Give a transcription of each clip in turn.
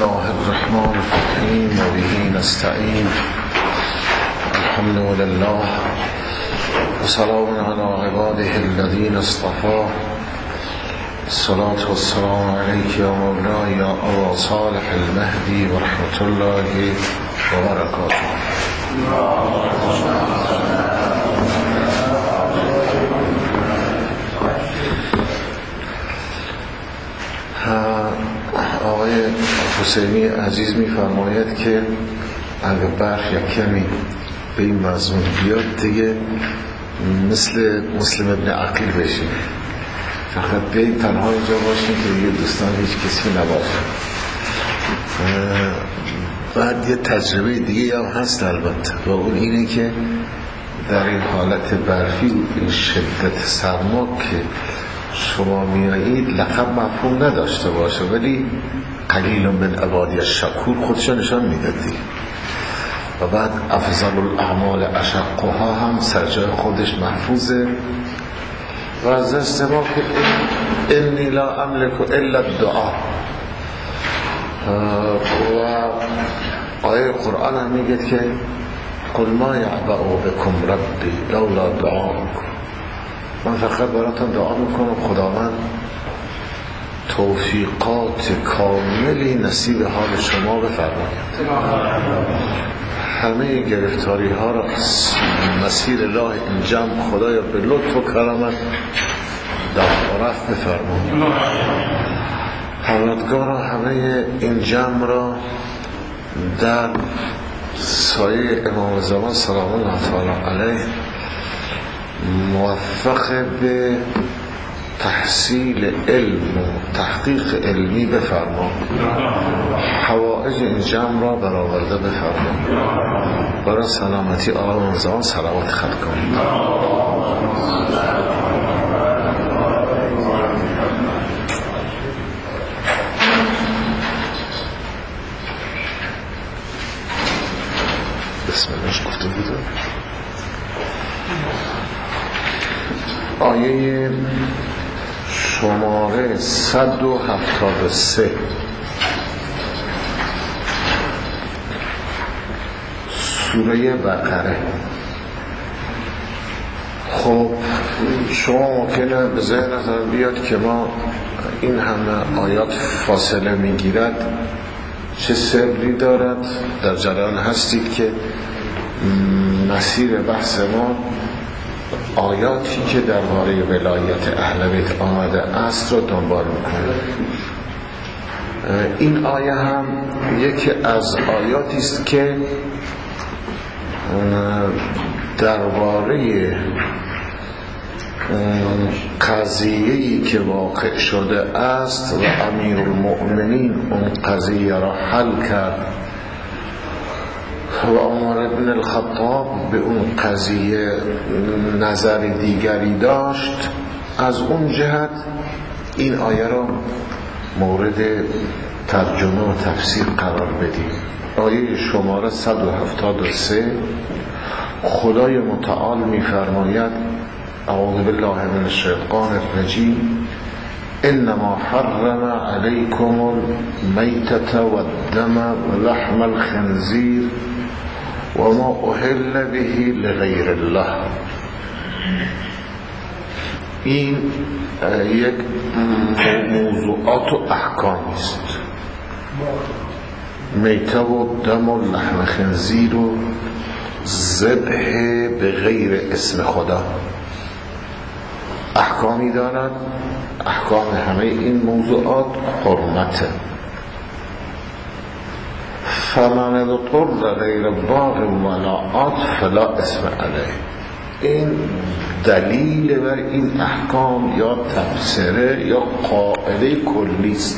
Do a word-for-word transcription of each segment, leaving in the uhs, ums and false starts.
الله الرحمن الرحیم و به نستعین. الحمد لله و سلام علی عباده الذین اصطفى. الصلاة والسلام علیک یا مولاي یا ابا صالح المهدی و رحمت الله و برکاته. آقای حسینی عزیز می‌فرماید که اگر برخ یک کمی به این مضمون بیاد دیگه مثل مسلم ابن عقیل بشیم، فقط بیاییم تنها اینجا باشیم که دیگه دوستان هیچ کسی نباشه. بعد یه تجربه دیگه هم هست البته، و اون اینه که در این حالت برفی این شدت سرما که شما میایید لقب مفهوم نداشته باشه، ولی قلیل من عبادی الشکور خودش نشان میدادی. و بعد افضل الاعمال اشقها هم سرجای خودش محفوظه. و از استماع که انی لا املک الا الدعا، و آیه قرآن هم میگه که قل ما یعبأ بکم ربی لولا دعاکم، من فقط براتون دعا میکنم خداوند توفیقات کاملی نصیب حال شما بفرماید، همه گرفتاری ها را مسیر الله این جمع خدایا به لطف و کرمت در رفت بفرماید. حمدگارا همه این جمع را در سایه امام زمان سلام الله تعالی علیه موفق به تحصیل علم و تحقیق علمی بفرما، حوائج این جمع را برآورده بفرما، برای سلامتی آقای زمان صلوات ختم کنید. بسم الله گفته بوده. آیه شماره صد و هفتاد و سه سوره بقره. خب شما ممکنه به ذهنتان بیاد که ما این همه آیات فاصله میگیرد چه سری دارد؟ در جریان هستید که مسیر بحث ما آیاتی که درباره ولایت اهل بیت آمده است رو دنبال میکنه. این آیه هم یکی از آیاتی است که درباره قضیه‌ای که واقع شده است و امیرالمؤمنین اون قضیه را حل کرد و عمر ابن الخطاب به اون قضیه نظر دیگری داشت، از اون جهت این آیه را مورد ترجمه و تفسیر قرار بدیم. آیه شماره صد و هفتاد و سه خدای متعال می‌فرماید اعوذ بالله من الشیطان الرجیم انما حرم علیکم المیتة والدم ولحم الخنزیر و ما اهل به لغیر الله. این یک موضوعات و احکامی است. میته و دم و لحم خنزیر و ذبح به غیر اسم خدا احکامی دارد. احکام همه این موضوعات حرمته. فمن اضطر غیر باغ ولا عاد فلا اسم علیه. این دلیل بر این احکام یا تفسیره یا قاعده کلی است،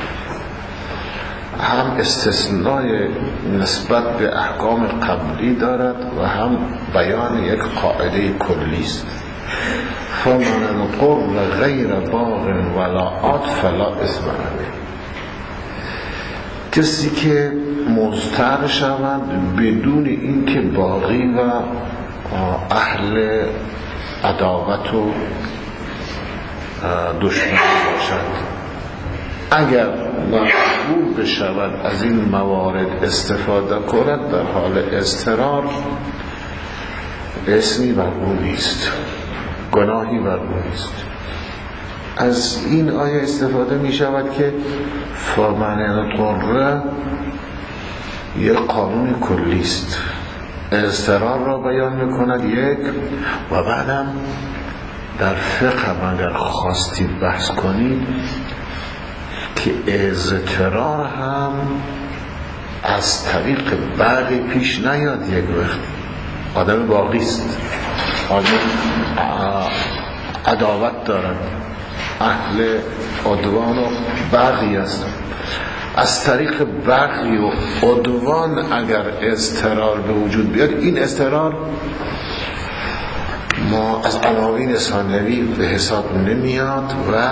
هم استثنای نسبت به احکام قبلی دارد و هم بیان یک قاعده کلی است. فمن اضطر غیر باغ ولا عاد فلا اسم علیه. کسی که مضطر شود بدون اینکه باغی و اهل عداوت و دشمنی باشد، اگر مجبور بشود از این موارد استفاده کند در حال اضطرار، اسمی بر او نیست، گناهی بر او نیست. از این آیه استفاده می شود که فمن اضطر یک قانون کلی است، اضطرار را بیان می کند یک، و بعدم در فقه هم اگر خواستید بحث کنید که اضطرار هم از طریق بعد پیش نیاد. یک وقت آدم باقی است، آدم عداوت دارد، اهل عدوان و بغی است، از طریق بغی و عدوان اگر اضطرار به وجود بیاد، این اضطرار ما از عناوین ثانوی به حساب نمیاد و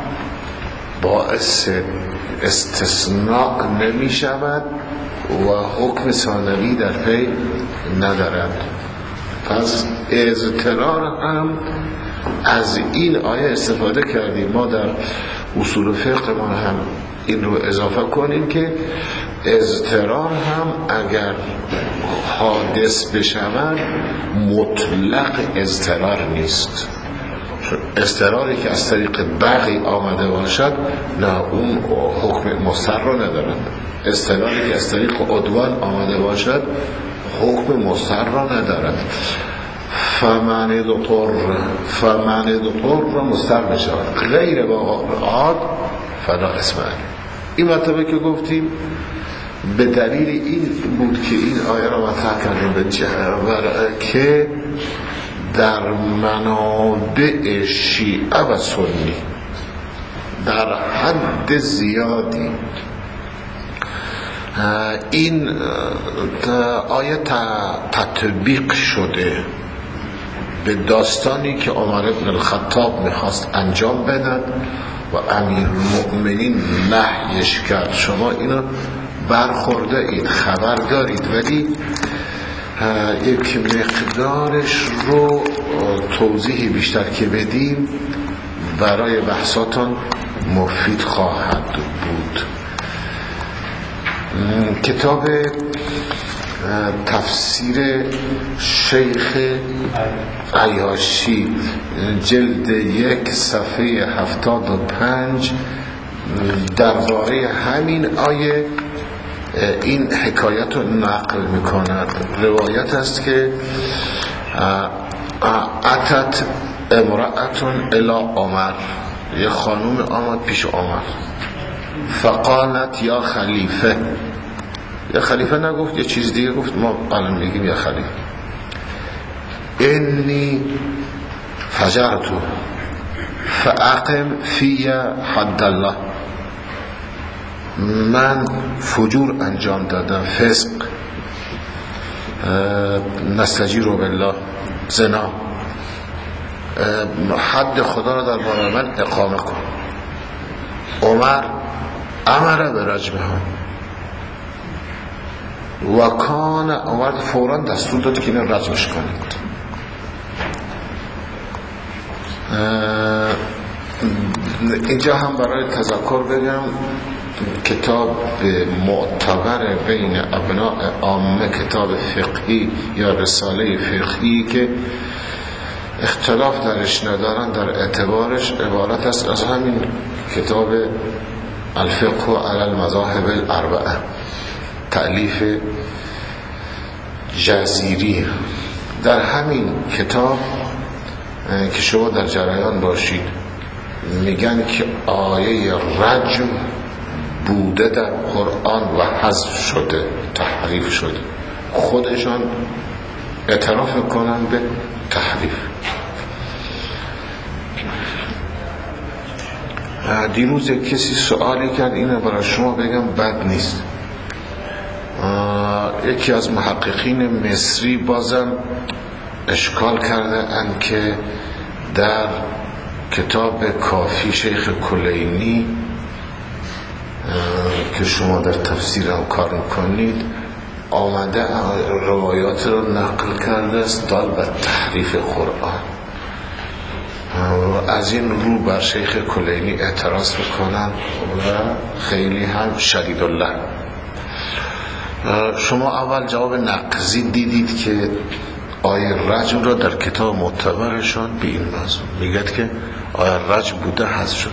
باعث استثناء نمی شود و حکم ثانوی در پی ندارد. پس اضطرار هم از این آیه استفاده کردیم. ما در اصول فقه ما هم این رو اضافه کنیم که اضطرار هم اگر حادث بشود مطلق اضطرار نیست. اضطراری که از طریق بغی آمده باشد نه، اون حکم مضطر رو ندارد. اضطراری که از طریق عدوان آمده باشد حکم مضطر را ندارد. فمن اضطر فمن اضطر را مضطر بشود غیر باعاد فلا اسم علیه. این مطلبه که گفتیم به دلیل این بود که این آیه را مطرح کردیم به جهر که در منابع شیعه و سنی در حد زیادی این آیه تطبیق شده به داستانی که عمر بن الخطاب میخواست انجام بدن و امیر المؤمنین نهیش کرد. شما اینو برخورده اید، خبر دارید، ولی یک مقدارش رو توضیحی بیشتر که بدیم برای بحثاتون مفید خواهد بود. کتاب تفسیر شیخ عیاشی جلد یک صفحه هفتاد و پنج درباره همین آیه این حکایت رو نقل میکند. روایت است که اتت امرأتون الی عمر، یه خانوم آمد پیش عمر، فقالت یا خلیفه، یا خلیفه نگفت، یه چیز دیگه گفت، ما الان میگیم یا خلیفه، انی فجرتو فاقم فی حد الله، من فجور انجام دادم، فسق، نستجیر بالله، زنا، حد خدا را در باره من اقامه کن. عمر امر به رجمها و کان، عمر فوراً دستور داد که این رجمش کنید. اینجا هم برای تذکر بگم کتاب معتبر بین ابناء عامه، کتاب فقهی یا رساله فقهی که اختلاف درش ندارن در اعتبارش، عبارت است از همین کتاب الفقه علی المذاهب الاربعه، تألیف جزیری. در همین کتاب که شما در جریان باشید میگن که آیه رجم بوده در قرآن و حذف شده، تحریف شده، خودشان اعتراف کنن به تحریف. دیروز کسی سوالی کرد، اینو برای شما بگم بد نیست. یکی از محققین مصری بازم اشکال کرده اند که در کتاب کافی شیخ کلینی که شما در تفسیر هم کار میکنید آمده روایات رو نقل کرده است دال به تحریف قرآن. از این رو بر شیخ کلینی اعتراض میکنن و خیلی هم شدید الله. شما اول جواب نقضی دیدید که آیه رجم را در کتاب معتبرشان به این موضوع میگد که آیه رجم بوده حذف شد.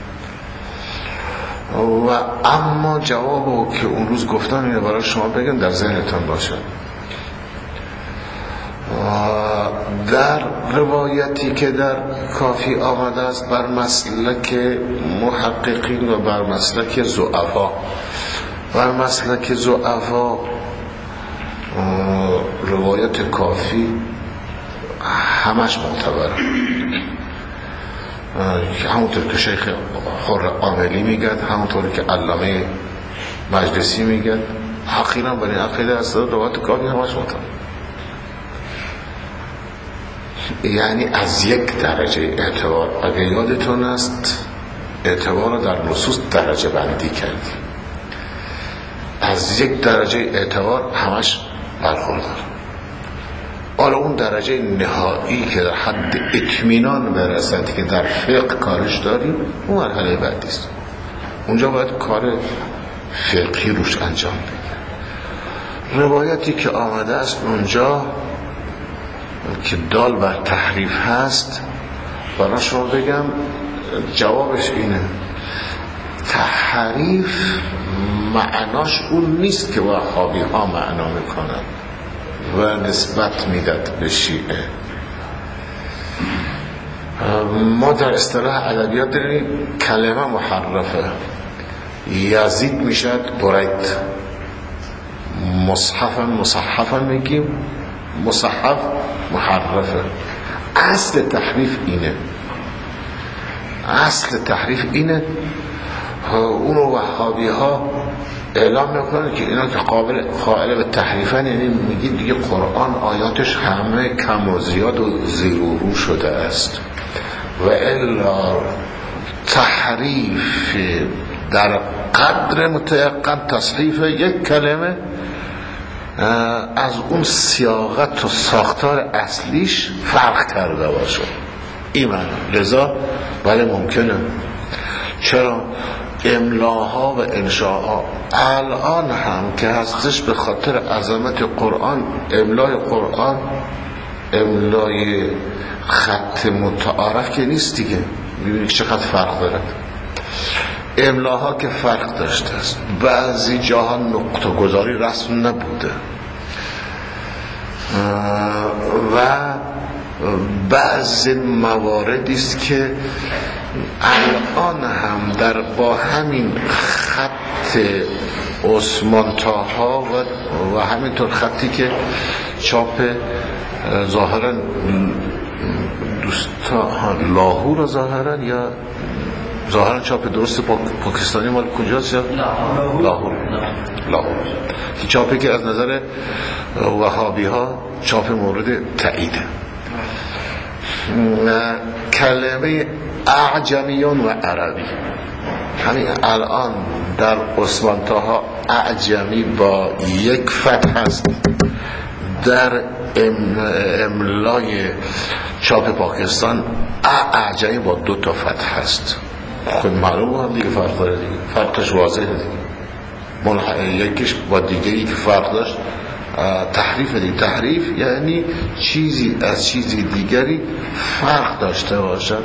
و اما جوابو که اون روز گفتم اینه برای شما بگم در ذهنتان باشه. در روایتی که در کافی آمده است بر مسلک محققین و بر مسلک ضعفا، بر مسلک ضعفا روایت کافی همش معتبره، همونطور که شیخ حر عاملی میگد، همونطور که علامه مجلسی میگد، حقیقا برای عقیده است روایت کافی همش معتبره. یعنی از یک درجه اعتبار، اگه یادتون است اعتبار در نصوص درجه بندی کردیم، از یک درجه اعتبار همش برخوردار. حالا اون درجه نهایی که در حد اطمینان برسد که در فقه کارش داریم، اون مرحله بعدی است. اونجا باید کار فقهی روش انجام بده. روایتی که آمده است اونجا که دال بر تحریف هست، برای شما بگم جوابش اینه: تحریف معناش اون نیست که وهابی ها معنا میکنن و نسبت میداد به شیعه. ما در اصطلاح ادبیات داریم کلمه محرفه، یزید میشد برید، مصحفا مصحفا میگیم، مصحف محرفه. اصل تحریف اینه، اصل تحریف اینه. اونو وهابی ها اعلام میکنن که اینا که قابل قائل به تحریفن، یعنی میگید دیگه قرآن آیاتش همه کم و زیاد و زیر و رو شده است. و الا تحریف در قدر متیقن تصحیف یک کلمه از اون سیاقت و ساختار اصلیش فرق کرده باشه. ایمان لذا بله ممکنه. چرا؟ املاها و انشاها الان هم که هستش به خاطر عظمت قرآن، املای قرآن املای خط متعارف که نیست دیگه. ببینید چقدر فرق داره. املاها که فرق داشته است، بعضی جاها نقطه گذاری رسم نبوده و بعضی مواردی است که الان هم در با همین خط عثمان طاها و, و همینطور خطی که چاپ ظاهرا دوستان لاهور ظاهرا یا ظاهرا چاپ درست پاکستانی مال کجاست؟ یا لاهور. لاهور که چاپی که از نظر وهابی ها چاپ مورد تاییده. کلمه اعجمیون و عربی همین الان در عثمان طاها اعجمی با یک فتح هست، در املای چاپ پاکستان اعجمی با دو تا فتح هست. خود معلومه هم دیگه فرق داره دیگه، فرقش واضحه دیگه. یکیش با دیگری که فرق داشت تحریف دیگه. تحریف یعنی چیزی از چیزی دیگری فرق داشته باشد.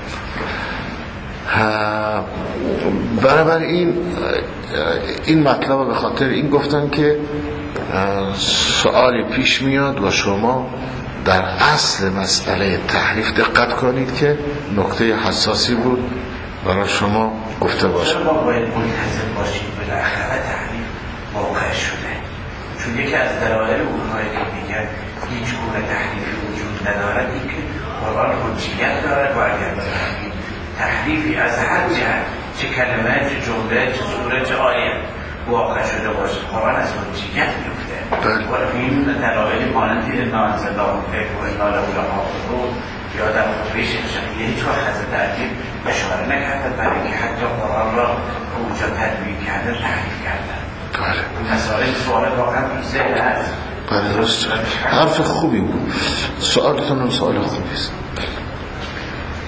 برابر این این مطلب به خاطر این گفتن که سوالی پیش میاد و شما در اصل مسئله تحریف دقت کنید که نکته حساسی بود برای شما گفته باشه. ما باید منتظر باشیم بالاخره تحریف واقع شده، چون یکی از دلایل اونهایی که میگن هیچ گونه تحریفی وجود ندارد این که قرآن حجیت دارد و اگر تحریفی از هر جهت، چه کلمه، چه جمله، چه سوره، چه آیه واقع شده باشه، قرآن از حجیت میفته. و این دلایل مانند نازل الله فکر و انا له لحافظون یا در خطبه شیخ شفیعی هیچ وقت حضرت علی اشاره نکردن برای اینکه حتی قرآن را اونجا تدوین کردن تحریف کردن. مسائل سوال واقعا ذهن هست. بله درست. حرف خوبی بود. سوالتون هم سوال خوبی است.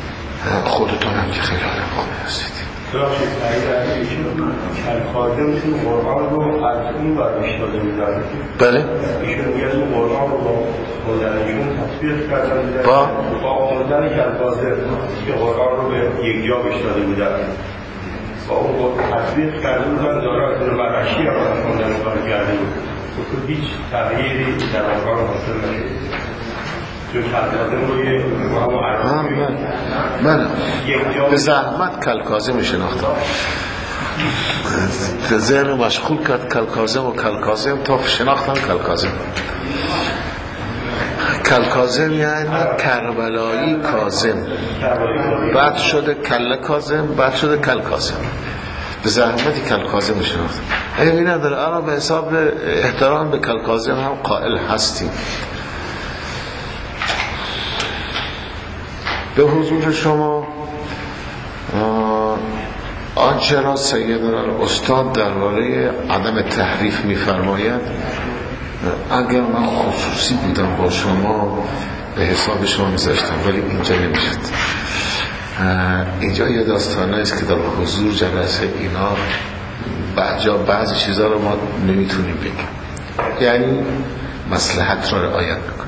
خودتون هم که خیلی آدم خوبی هستید. ببخشید اگر ایشون کلخادمشون قرآن رو از این برش داده بودن. بله؟ ایشون میگه قرآن رو با مدرنشون تطبیق کردن بودن با؟ با آموزن کلخادم که قرآن رو به یک جا بش داده بودن با اون تطبیق کرده بودن دارن رو برشی هم از خوندن کار کرده بود تو هیچ تغییری در آنکار حاصل نشد. من به زحمت کلکازم شناختم، ذهن مشغول کرد کلکازم و کلکازم تا شناختم کلکازم. کلکازم یعنی کربلایی کازم، بعد شده کل کازم، بعد شده کلکازم. به زحمتی کلکازم شناختم. این نداره الان به حساب احترام به کلکازم هم قائل هستیم. به حضور شما آنچه را سیدنا استاد درباره عدم تحریف می‌فرماید، اگر من خصوصی بودم با شما به حساب شما می‌ذاشتم، ولی اینجا نمیشد. اینجا یه داستانه است که در حضور جلسه اینا بعضا بعضی چیزا رو ما نمیتونیم بگیم، یعنی مصلحت را رعایت بکنیم.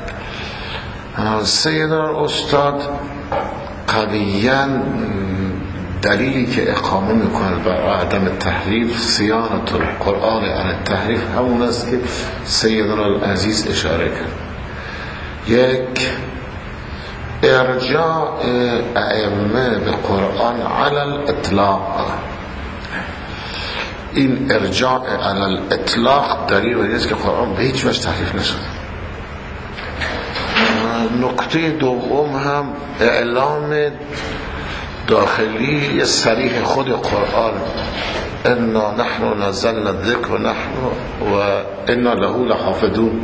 سیدنا استاد قویاً دلیلی که اقامه میکنه برای عدم تحریف، صیانت القرآن عن التحریف، همون است که سیدنا العزیز اشاره کرد. یک، ارجاع ائمه به قرآن علی الاطلاق. این ارجاع علی الاطلاق دلیل است که قرآن به هیچ وجه تحریف نشده. نکته دوم هم اعلام داخلی صریح خود قرآن، انا نحن نزلنا الذکر و نحن و انا له لحافظون.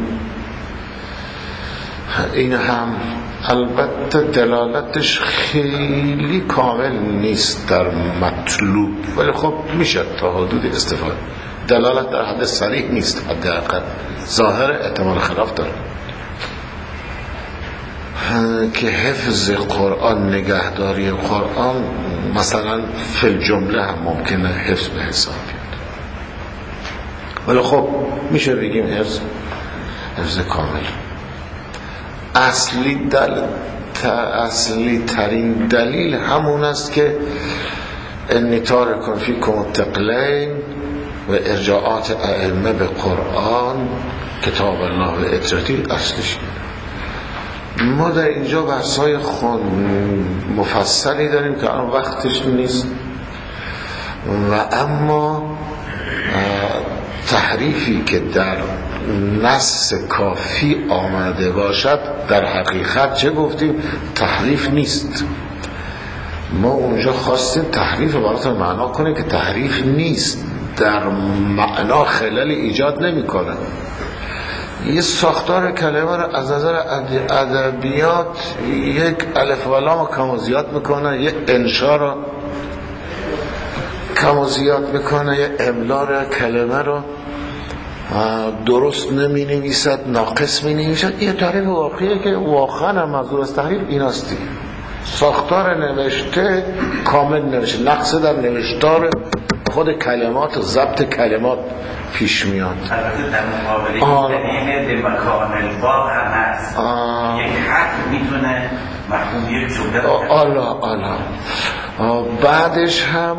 این هم البته دلالتش خیلی کامل نیست در مطلوب، ولی خب میشه تا حدود استفاده. دلالت در حد صریح نیست، حداقل ظاهر احتمال خلاف داره که حفظ قرآن، نگهداری قرآن مثلا فی الجمله هم ممکنه حفظ به حساب بیاد، ولی خب میشه بگیم حفظ حفظ کامل. اصلی دل... اصلی ترین دلیل همون است که انی تارکون فیکم الثقلین و ارجاعات ائمه به قرآن، کتاب الله و اطرتی اصلش. ما در اینجا بحثای خون مفصلی داریم که الان وقتش نیست، و اما تحریفی که در نص کافی آمده باشد در حقیقت چه گفتیم؟ تحریف نیست. ما اونجا خواستیم تحریف رو براتون معنا کنیم که تحریف نیست، در معنا خلل ایجاد نمی کنه. یه ساختار کلمه رو از نظر ادبیات یک الف و لام کم و زیاد میکنه، یه انشا رو کم و زیاد میکنه، یه املا رو کلمه رو درست نمی نویسد، ناقص می نویسد. یه تعریف واقعیه که واقعا هم منظور از تحریف این هستی. ساختار نوشته کامل نوشته، نقص در نوشتار خود کلمات و ضبط کلمات پیش میاد. البته در مقابل این به مکان الباب هم هست، یک حرف میتونه مفهوم یک جمله. آلا آلا بعدش هم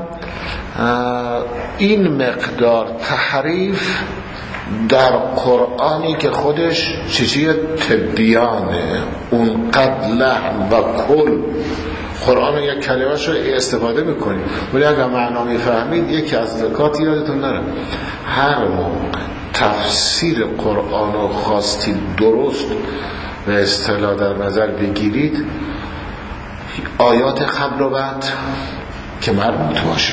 این مقدار تحریف در قرآنی که خودش چیزی تبیانه، اون قد لحن و کل قرآن یک کلمه شو استفاده میکنیم، ولی اگر معنا میفهمید یکی از نکات یادتون نره، هر موقع تفسیر قرآن رو خواستید درست به اصطلاح در نظر بگیرید، آیات قبل و بعد که مربوط باشه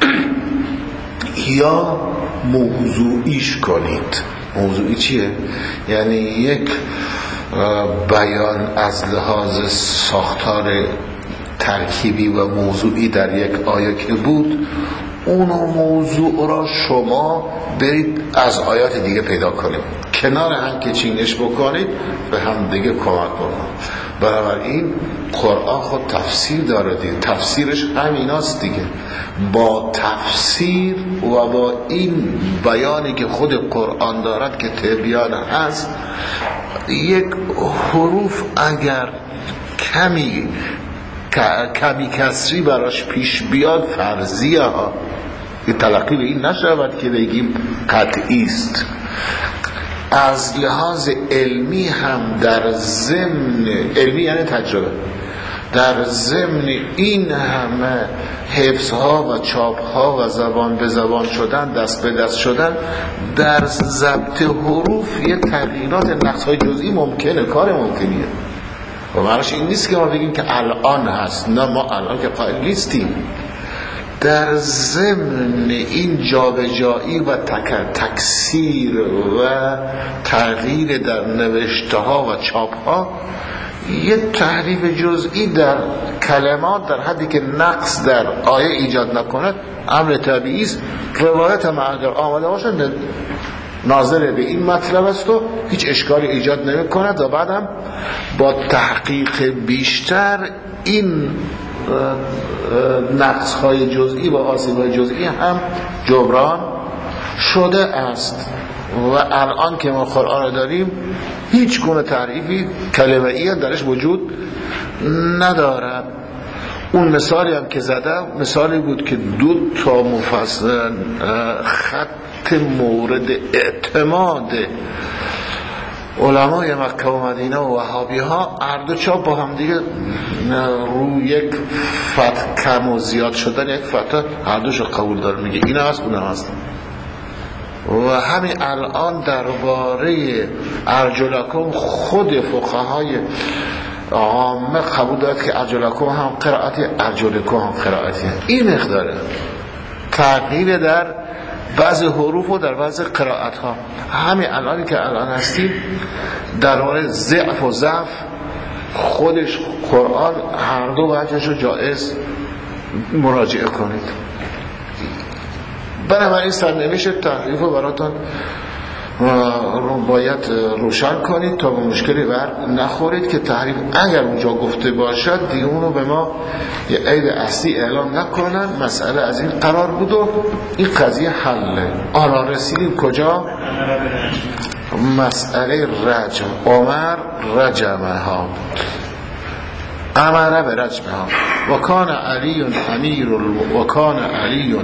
یا موضوعیش کنید. موضوعی چیه؟ یعنی یک بیان از لحاظ ساختار ترکیبی و موضوعی در یک آیه که بود، اون موضوع را شما برید از آیات دیگه پیدا کنید، کنار هم که چینش بکنید به هم دیگه کمک کنید. بنابراین قرآن خود تفسیر داره دیگه، تفسیرش همیناست دیگه. با تفسیر و با این بیانی که خود قرآن دارد که تبیان هست، یک حروف اگر کمی کمی کسری براش پیش بیاد فرضیه ها، یه تلقی به این نشود که بگیم قطعی است. از لحاظ علمی هم در ضمن علمی یعنی تجربه، در ضمن این همه حفظها و چاپها و زبان به زبان شدن، دست به دست شدن، در ضبط حروف یه تغییرات نقصهای جزئی ممکنه، کار ممکنیه و معنیش این نیست که ما بگیم که الان هست، نه، ما الان که قائل نیستیم. در ضمن این جابجایی و تکثیر و تغییر در نوشته ها و چاپ ها یه تحریف جزئی در کلمات در حدی که نقص در آیه ایجاد نکند امر طبیعی است. روایت هم اگر آمده باشد ناظر به این مطلب است و هیچ اشکالی ایجاد نمی کند و بعد هم با تحقیق بیشتر این نقص های جزئی و آسیب های جزئی هم جبران شده است. و الان که ما قرآن داریم هیچ گونه تعریفی کلمه ای درش وجود ندارد. اون مثالی هم که زدم مثالی بود که دو تا مفصل خط مورد اعتماد علمای مکه و مدینه و وهابی ها هر دو چاپ با هم دیگه روی یک فتح کم و زیاد شدن یک فتح هر دوشو قبول داره، میگه این هست اون هست. و همین الان درباره ارجلکم خود فقهای عامه قبول دارد که ارجلکم هم قرائتی، ارجلکم هم قرائتی. این مقداره تغییر در بعض حروف و در بعض قرائت ها. همین الانی که الان هستیم در مورد ضعف و ضعف خودش قرآن هر دو وجهش رو جائز مراجعه کنید. بنابراین سرنوشت تحریف رو براتون باید روشن کنید تا به مشکلی بر نخورید که تحریف اگر اونجا گفته باشد دیگه اونو به ما یه عیب اصلی اعلام نکنن. مسئله از این قرار بود و این قضیه حله. آن رسیدیم کجا؟ مسئله رجم. عمر رجمه ها، امره به رجمه ها. و کان علی امیر و کان علی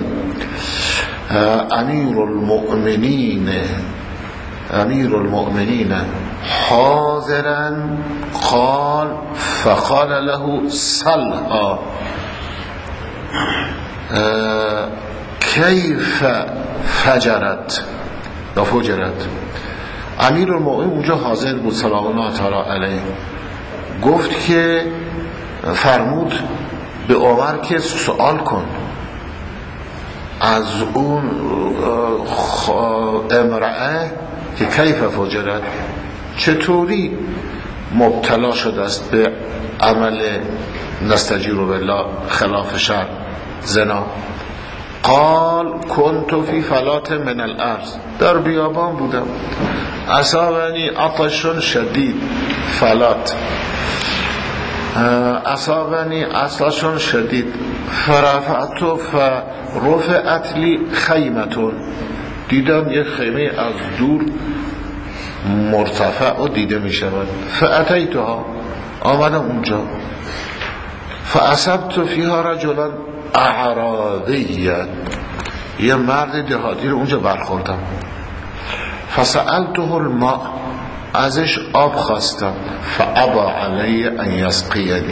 امیر المؤمنین امیر المؤمنین حاضرا قال فقال له صلها کیف فجرت یا فجرت. امیر المؤمنین اونجا حاضر بود سلام الله تعالی علیه، گفت که فرمود به عمر که سوال کن از اون امرأه که کیف فجرت، چطوری مبتلا شده است به عمل نستجیر بالله خلاف شرع زنا. قال کنت فی فلات من الارض، در بیابان بودم، اصابنی عطش شدید، فلات اصابنی عطش شدید، فرفعت فرفعت لی خیمتون، دیدم یک خیمه از دور مرتفع و دیده می شود. فاتیتها، آمدم اونجا. فاصبت فیها رجلا اعرابیا، یه مرد دهاتی رو اونجا برخوردم. فسألته الماء، ازش آب خواستم. فابا علی ان یسقینی،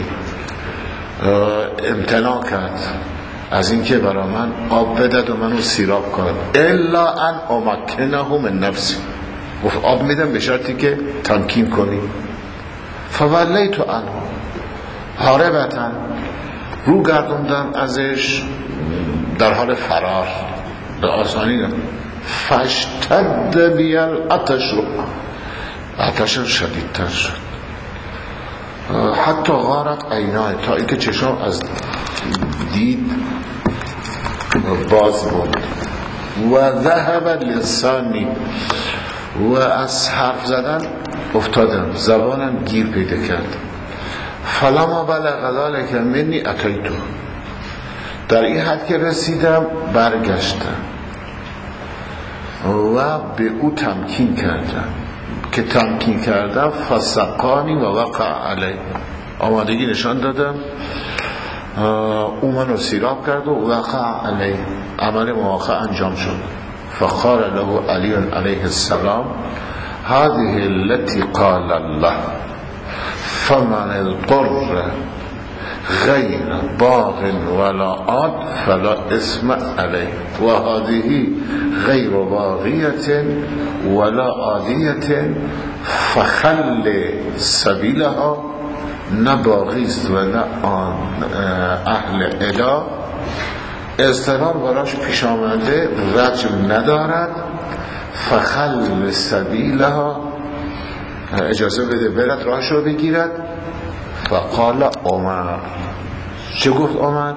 امتناع کرد از اینکه برای من آب بدد و منو سیراب کند. الا ان امکنه من نفسی، گفت آب میدم به شرطی که تمکین کنی. فولیت عنه هاربتا، رو گردوندم ازش در حال فرار، به آسانی نه. فاشتد بی العطش، عطش شدیدتر شد. حتی غارت عینای، تا اینکه چشم از دید باز بود. و ذهب لسانی، و از حرف زدن افتادم، زبانم گیر پیدا کرد. فلما بلغ ذلك منی اتیتو، در این حد که رسیدم برگشتم و به او تمکین کردم. که تمکین کردم فسقانی و وقع علی، آمادگی نشان دادم، او منو سیراب کرد و وقع علی، عمل مواقع انجام شد. فقال له علی علیه السلام هذه التي قال الله فمن اضطر غیر باغ ولا عاد فلا اسم علیه و هذه غیر باغیت ولا عادیت فخل سبیلها، نه باغیست و نه اهل اله، اضطرار براش پیش آمده، رجم ندارد، فخل سبیلها، اجازه بده برد راهش رو بگیرد. فقال عمر، چه گفت عمر؟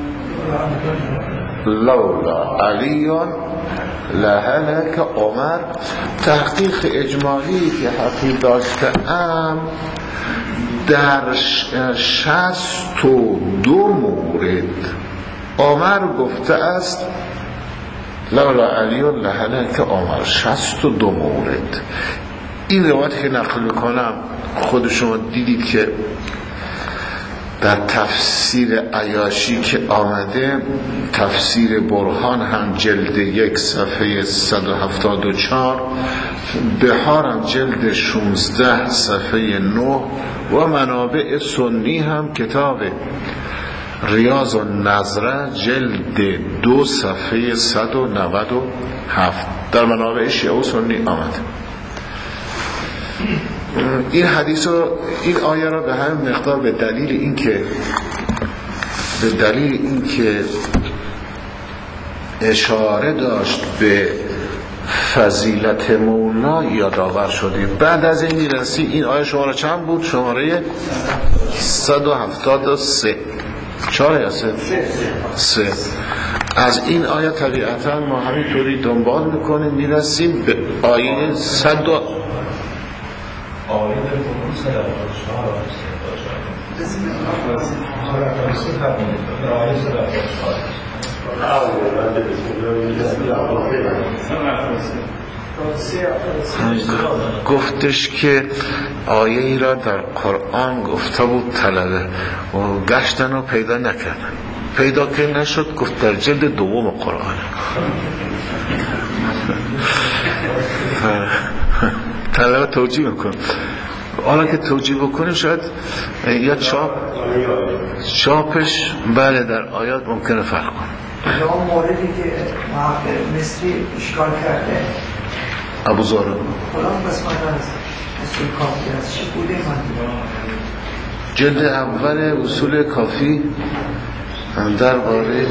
لولا علی لهلك عمر. تحقیق اجمالی که حقیق داشتم در شصت و دو مورد عمر گفته است لولا علی لهلك عمر، شصت و دو مورد. این روایت که نقل کنم خود شما دیدید که در تفسیر عیاشی که آمده، تفسیر برهان هم جلد یک صفحه صد و هفتاد و چهار، بهار هم جلد شانزده صفحه نه و منابع سنی هم کتاب ریاض النظره جلد دو صفحه صد و نود و هفت در منابع شیعه و سنی آمده. این حدیث و این آیه را به همین مقدار به دلیل این که به دلیل این که اشاره داشت به فضیلت مولا یادآور شدیم. بعد از این میرسی این آیه شماره چند بود؟ شماره صد و هفتاد و سه. چهار یا سه؟ سه. از این آیه طبیعتا ما همینطوری دنبال میکنیم میرسیم به آیه صد و آیه در قرآن صد و هفتاد و چهار آیه صد و هفتاد و چهار گفتش که آیه ای را در قرآن گفته بود طلبه و گشتن و پیدا نکردن، پیدا که نشد گفت در جلد دوم قرآن. طلبه توجیه میکن، حالا که توجیه بکنیم شاید یا چاپ چاپش بله در آیات ممکنه فرق کنه. اون موردی که محقق مصری اشکال کرده ابو زاره کدام قسمت از اصول کافی از چی بوده؟ من جلد اول اصول کافی در باره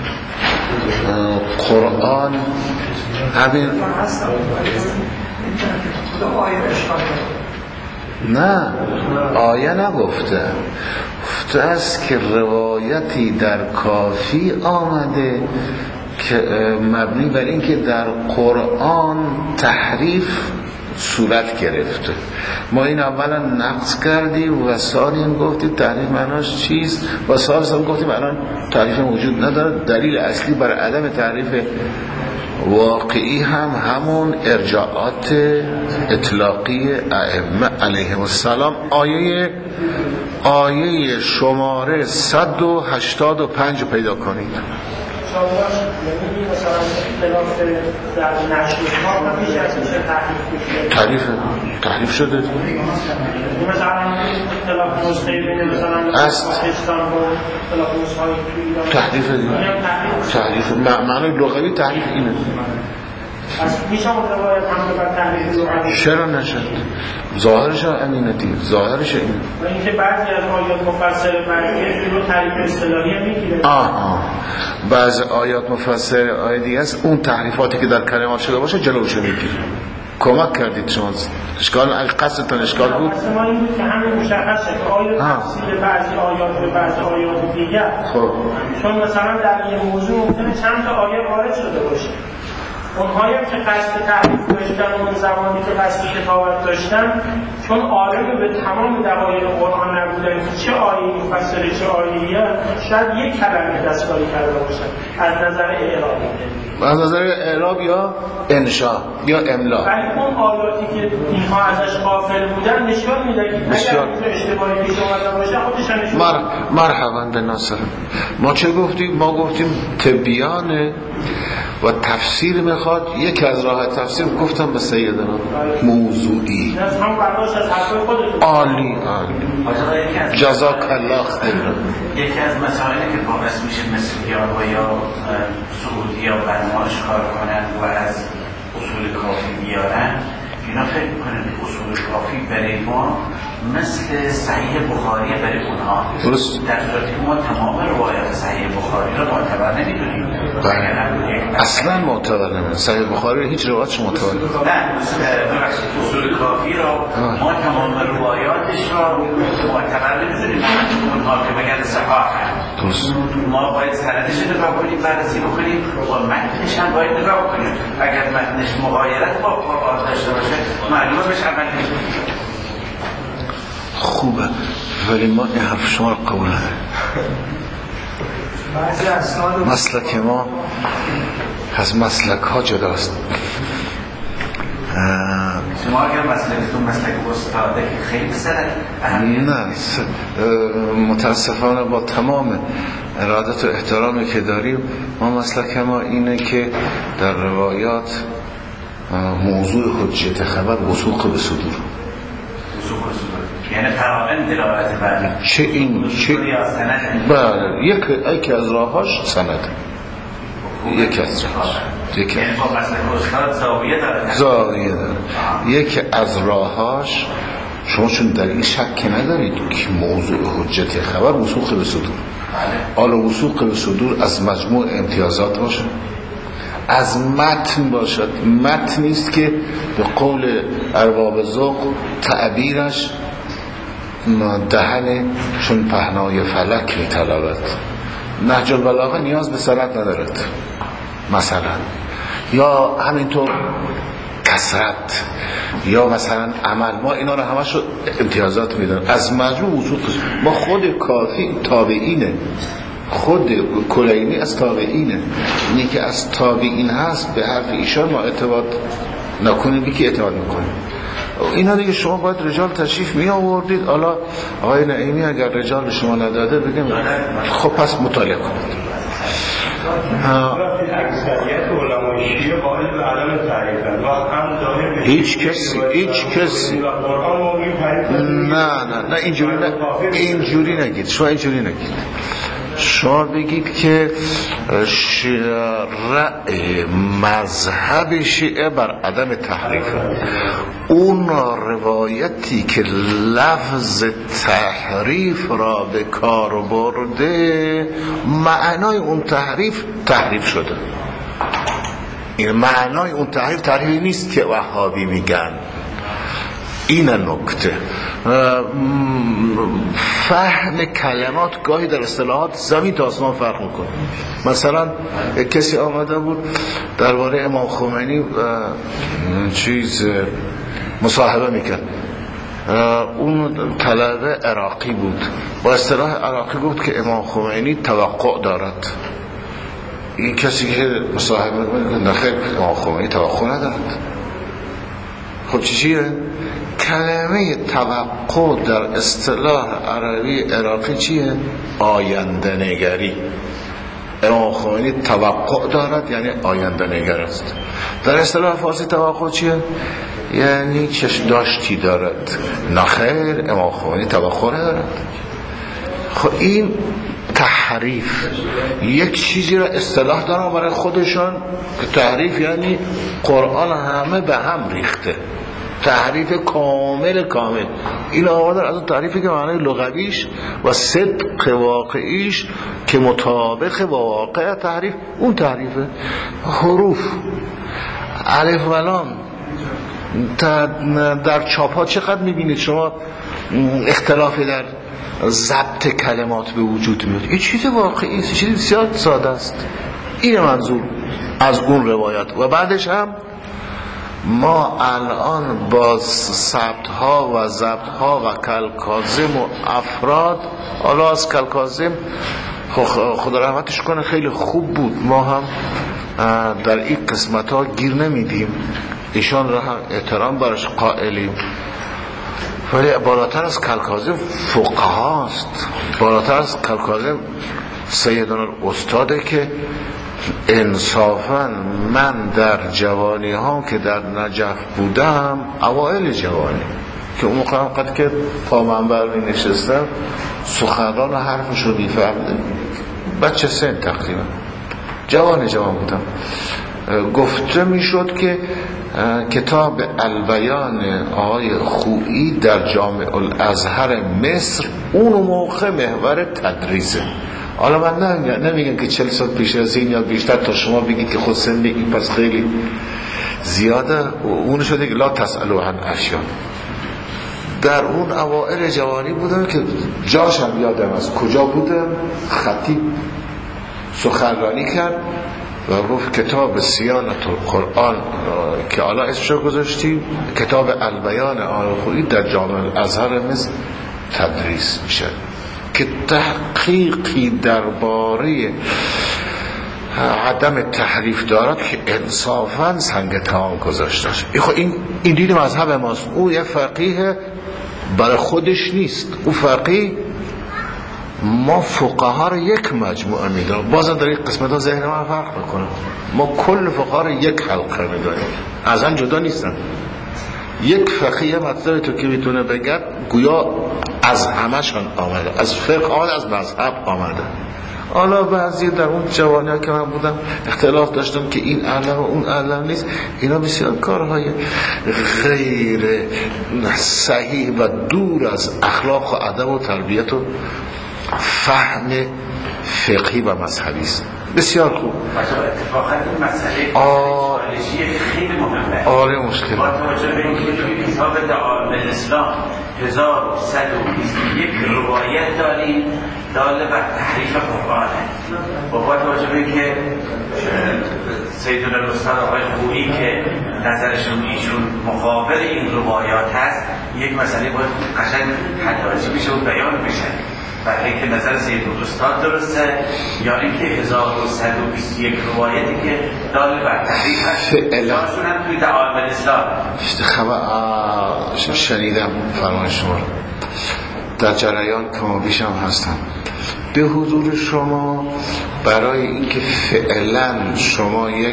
قرآن همین نه آیه نگفته، گفته است که روایتی در کافی آمده که مبنی بر این که در قرآن تحریف صورت گرفته. ما این اولا نقص کردیم و ثانیا گفتیم تحریف معناش چیست و ثالثا گفتیم الان تحریف وجود نداره. دلیل اصلی برای عدم تحریف واقعی هم همون ارجاعات اطلاقی ائمه علیهم السلام. آیه آیه شماره صد و هشتاد و پنج پیدا کنید. تحریف تحریف شده است تحریف تحریف معنی لغوی تحریف اینه. چرا نشد؟ ظاهرش امینتی، ظاهرش اینه. اینکه بعضی از آیات مفسر بعضی رو تعریف اصطلاحی میگیره. آها بعضی آیات مفسر آیه دیگه است اون تحریفاتی که در کلمات شده باشه جلوش میگیره. کمک کردید شما. اشکال قصدتون اشکال بود؟ اصلا ما این بود که همین مشخصه که آیه تفسیر بعضی آیات به بعضی آیات دیگر. خب چون مثلا در این موضوع ممکنه چند تا آیه وارد شده باشه اونهایی هم که قصد تحریف داشتن اون زمانی که قصد کتابت داشتن چون عالم به تمام دقایق قرآن نبودن که چه آیه‌ای مفسره چه آیه‌ای شاید یک کلمه دستکاری کرده باشن از نظر اعرابی از نظر اعراب یا انشاء یا املا. ولی اون آیاتی که اینها ازش غافل بودن نشان میده که اگر اون اشتباهی پیش اومده باشه خودش نشون مر... مرحبا به ناصر. ما چه گفتیم؟ ما گفتیم تبیان و تفسیر میخواد. یکی از راه تفسیر گفتم به سیدنا موضوعی. عالی عالی جزاک الله خیر. یکی از مسائلی که باعث میشه مثل یارو یا سعودی یا برنامه‌اش کار کنن و از اصول کافی بیارن، اینا فکر میکنن که اصول کافی برای ما مثل صحیح بخاری برای اونها، در صورتی که ما تمام روایات صحیح بخاری رو معتبر نمیدونیم. اصلا معتبر نمیدونیم. صحیح بخاری رو هیچ روایتش معتبر نمیدونیم. نه اصول کافی رو ما تمام روایاتش رو معتبر نمیدونیم. اونها که بگن صحاح درست، ما باید سندش نگاه کنیم، بررسی بکنیم و متنش هم باید نگاه کنیم. اگر متنش مغایرت با قرآن داشته باشه معلومه بهش عمل نمی‌کنیم. خوبه، ولی ما این حرف شما رو قبول نداریم. مسلک ما از مسلک ها جداست. شما اگر مسلکتون مسلک استاده که خیلی سره نه، متاسفانه با تمام ارادت و احترامی که داریم ما مسلک ما اینه که در روایات موضوع حجت خبر وثوق به صدور، یعنی قرائن دلالت بر چه این چه بله یک یکی از راهاش سند، یکی از راهاش یکی یعنی با مسلک استاد زاویه داره زاویه داره یکی از راهاش. شما چون در این شک ندارید که موضوع حجت خبر وثوق به صدور، حالا وثوق به صدور از مجموع امتیازات باشه، از متن باشد. متن نیست که به قول ارباب ذوق تعبیرش دهن چون پهنای فلک می‌طلبد. نهج البلاغه نیاز به سند ندارد مثلا، یا همینطور کثرت یا مثلا عمل. ما اینا رو همش رو امتیازات میدن از مجموع وثوق. ما خود کافی تابعینه، خود کلینی از تابعینه، اینی که از تابعین هست به حرف ایشان ما اعتماد نکنیم، بی که اعتماد میکنیم. اینا دیگه شما باید رجال تشریف می آوردید. حالا آقای نعیمی اگر رجال به شما نداده بگیم خب پس مطالعه کنید. اکثریت علمای شیعه قائل به عدم تعریفن و هم ظاهر هیچ کسی هیچ کسی نه نه نه اینجوری نه اینجوری نگید. شما اینجوری نگید. شما بگید که رأی مذهب شیعه بر عدم تحریف، اون روایتی که لفظ تحریف را به کار برده معنای اون تحریف تحریف شده. این معنای اون تحریف تحریفی نیست که وهابی میگن. این نکته فهم کلمات گاهی در اصطلاحات زمین تا آسمان فرق میکنه. مثلا کسی آمده بود درباره امام خمینی چیز مصاحبه میکرد، اون طلبه عراقی بود، با اصطلاح عراقی گفت که امام خمینی توقع دارد. این کسی که مصاحبه میکنه نخیر امام خمینی توقع ندارد. خب چی چیه؟ کلمه توقع در اصطلاح عربی عراقی چیه؟ آینده نگری. امام خمینی توقع دارد یعنی آینده نگر است. در اصطلاح فارسی توقع چیه؟ یعنی چشم داشتی دارد. نخیر امام خمینی توقع ندارد. خب این تحریف. یک چیزی را اصطلاح دارن برای خودشان که تحریف یعنی قرآن همه به هم ریخته، تحریف کامل کامل. این آوردن از اون تحریفی که معنی لغویش و صدق واقعیش که مطابق با واقع تحریف، اون تحریفه. حروف الف و لام در چاپ ها چقدر میبینید شما اختلافی در ضبط کلمات به وجود میاد. این چیز واقعی است، چیز بسیار ساده است. این منظور از اون روایت. و بعدش هم ما الان با ثبت ها و ضبط ها و کالکاظم و افراد، حالا از کالکاظم خدا رحمتش کنه خیلی خوب بود، ما هم در این قسمت ها گیر نمیدیم، ایشان را هم احترام برش قائلیم، ولی بالاتر از کالکاظم فقها است. بالاتر از کالکاظم سیدنا الاستاده که انصافا من در جوانی ها که در نجف بودم، اوائل جوانی که اون موقع قد که پا منبر می نشستم سخنران حرفش رو میفهمدم، بچه سن تقریبا جوان جوان بودم، گفته میشد که کتاب البیان آقای خویی در جامع الازهر مصر اون موقع محور تدریسه. حالا من نمیگم که چل سال پیش از این یا بیشتر تا شما بگید که خود سن بگید پس خیلی زیاده، اون شده که لا تسألو عن اشیاء. در اون اوائل جوانی بودم که جاشم یادم از کجا بودم، خطیب سخنرانی کرد و گفت کتاب صیانت القرآن که حالا اسمشو گذاشتیم کتاب البیان آقای خویی در جامع الازهر مصر تدریس میشه، که تحقیقی درباره عدم تحریف دارد که انصافا سنگ تمام گذاشته. این این دین مذهب ماست. او یه فقیه برای خودش نیست، او فقیه ما فقها رو یک مجموعه میدونم. بازم در این قسمت ها ذهن من فرق میکنه، ما کل فقها رو یک حلقه میدونیم، از هم جدا نیستن. یک فقیه مطلب تو که میتونه بگه گویا از همشان آمده، از فقه آمده، از مذهب آمده. حالا بعضی در اون جوانی ها که من بودم اختلاف داشتم که این علم و اون علم نیست، اینا بسیار کارهای غیر صحیح و دور از اخلاق و ادب و تربیت و فهم فقهی و مذهبی است. بسیار خوب. اتفاقا این مسئله آلیشی خیلی مهمه. آره مشکل. با توجه به اینکه توی کتاب دعائم الاسلام هزار و صد و بیست و یک روایت داریم داله بر تحریف قرآنه. با با توجه به اینکه سیدنا الاستاد آقای خویی که نظرشون ایشون مقابل این روایات هست، یک مسئله باید قشنگ حداجی بشه و بیان بشه. برای اینکه نظر سید استاد درسته یا اینکه هزار و صد و بیست و یک روایتی که داله بر تحریف هست جاشون هم توی دعائم الاسلام. خب شنیدم فرمان شما در جریان که ما بیشم هستم به حضور شما، برای اینکه فعلا شما یک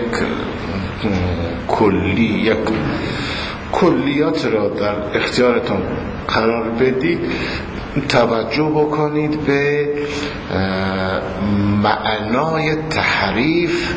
کلی یک کلیات را در اختیارتان قرار بدید، توجه بکنید به معنای تحریف.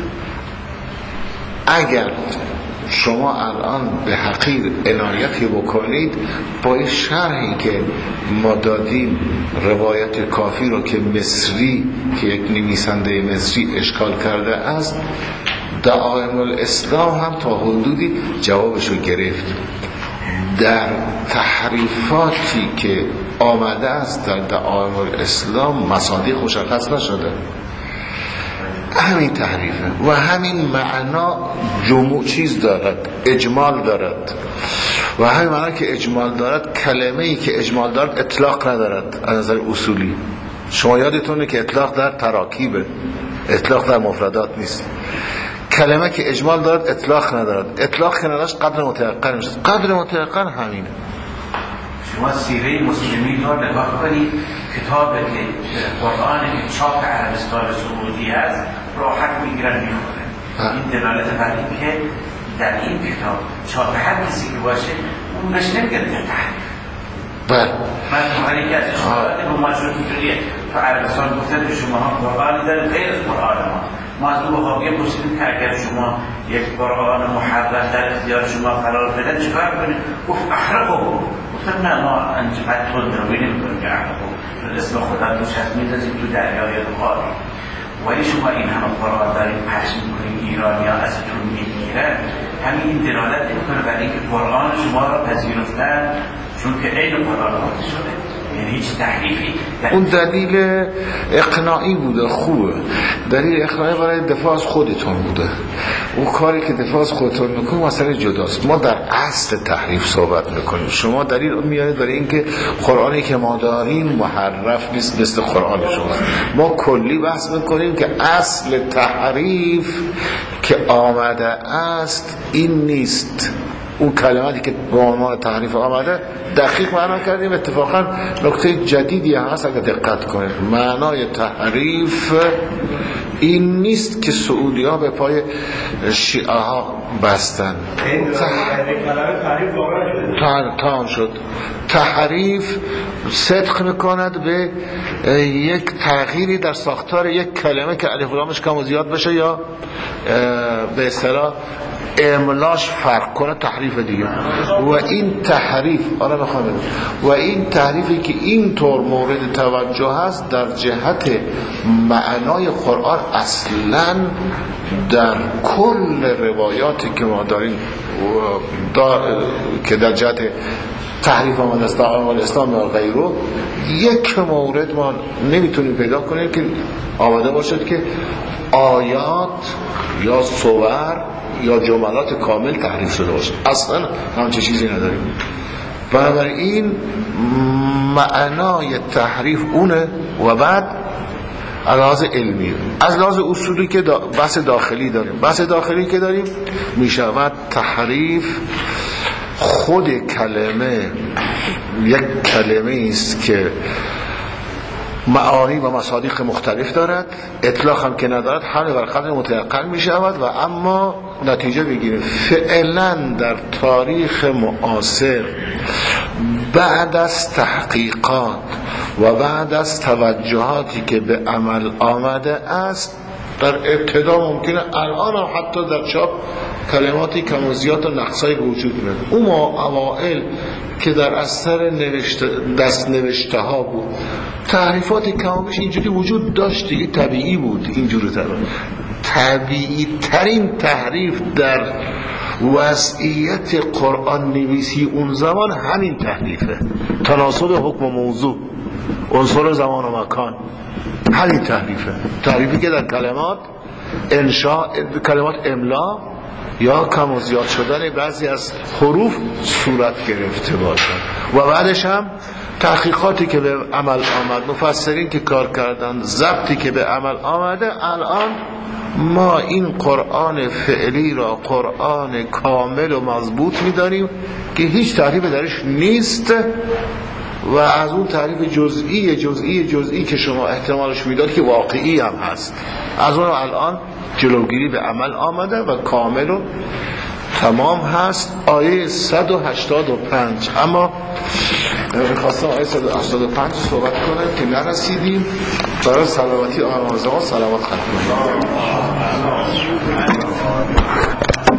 اگر شما الان به حقیر عنایتی بکنید با این شرحی که ما دادیم روایت کافی رو که مصری که یک نویسنده مصری اشکال کرده است، دعائم الاسلام هم تا حدودی جوابشو گرفت. در تحریفاتی که آمده است در دعائم الاسلام مصادیق مشخص نشده، همین تحریفه و همین معنا جمع چیز دارد، اجمال دارد و همین معنا که اجمال دارد، کلمه ای که اجمال دارد اطلاق ندارد. از نظر اصولی شما یادتونه که اطلاق در تراکیبه، اطلاق در مفردات نیست. کلمه که اجمال دارد اطلاق ندارد، اطلاق که نداشت قدر متيقن میشه، قدر متيقن همینه. شما سیره مسلمین رو نگاه کنید، کتاب که قرآن که چاپ عربستان سعودی است راحت میگیرن میخورن. این دلالت بر این که در این کتاب چاپ هر کسی که باشه اون بهش نمیگه تحریف. بله. من توانی که از اشتراعات به ما شد اینجوریه تو عربستان گفتن که شما هم قرآنی دارید غیر از قرآن ما. ما از دو وهابیه پرسیدیم که اگر شما یک قرآن محرف در اختیار شما قرار بدن چیکار کنید؟ گفت احرقو. گفتم نه ما انجمت تند رو نمی‌کنیم که احرقو، اسم خدا توش هست می‌ذاریم تو دریای بخاری. ولی شما این همه قرآن دارید پخش می‌کنید، ایرانی‌ها ازتون می‌گیرن، همین این دلالت می‌کنه برای اینکه قرآن شما را پذیرفتن چون که عین قرآن خود شده. یعنی هیچ تحریفی. اون دلیل اقناعی بوده، خوبه، دلیل اقناعی برای دفاع از خودتون بوده. اون کاری که دفاع از خودتون میکنه مسئله جداست. ما در اصل تحریف صحبت میکنیم. شما دلیل میارید برای اینکه قرآنی که ما داریم محرف نیست مثل قرآن شما. ما کلی بحث میکنیم که اصل تحریف که آمده است این نیست. اون کلماتی که با عنوان تحریف آمده دقیق معنا کردیم. اتفاقا نکته جدیدی هست اگر دقت کنید. معنای تحریف این نیست که سعودی ها به پای شیعه ها بستن. تمام شد. تحریف صدق میکند به یک تغییری در ساختار یک کلمه که الف و لامش کم و زیاد بشه یا به اصطلاح املاش فرق کنه، تحریف دیگه. و این تحریف آره میخوام و این تحریفی که اینطور مورد توجه هست در جهت معنای قرآن اصلا در کل روایاتی که ما داریم دا که در جهت تحریف آمده است، اعمال اسلام یا غیره، یک مورد ما نمیتونیم پیدا کنیم که آمده باشد که آیات یا صور یا جملات کامل تحریف شده باشه. اصلا همچه چیزی نداریم. بنابراین معنای تحریف اونه. و بعد از لحاظ علمی، از لحاظ اصولی که دا بحث داخلی داریم بحث داخلی که داریم میشود تحریف خود کلمه یک کلمه است که معانی و مصادیق مختلف دارد، اطلاق هم که ندارد، حمل بر قدر متيقن می شود. و اما نتیجه بگیریم فعلا در تاریخ معاصر بعد از تحقیقات و بعد از توجهاتی که به عمل آمده است، در ابتدا ممکنه الان هم حتی در چاپ کلماتی کم و زیاد و نقصای وجود میاد. اون اوائل که در اثر نوشته دست نوشته ها بود تحریفاتی کمابیش اینجوری وجود داشت دیگه، طبیعی بود. اینجوری تر طبیعی ترین تحریف در وضعیت قرآن نویسی اون زمان همین تحریفه، تناسب حکم و موضوع، عنصر زمان و مکان، همین تحریفه. تحریفی که در کلمات انشاء، کلمات املا یا کم و زیاد شدن بعضی از حروف صورت گرفته باشن. و بعدش هم تحقیقاتی که به عمل آمد، مفسرین که کار کردن، ضبطی که به عمل آمده، الان ما این قرآن فعلی را قرآن کامل و مضبوط می‌دانیم که هیچ تحریف درش نیست. و از اون تعریف جزئی جزئی جزئی که شما احتمالش میداد که واقعی هم هست، از اون الان جلوگیری به عمل آمده و کامل و تمام هست. آیه صد و هشتاد و پنج، اما میخواستم آیه صد و هشتاد و پنج صحبت کنم که نرسیدیم. برای سلامتی آمازه ها سلامت خطمه.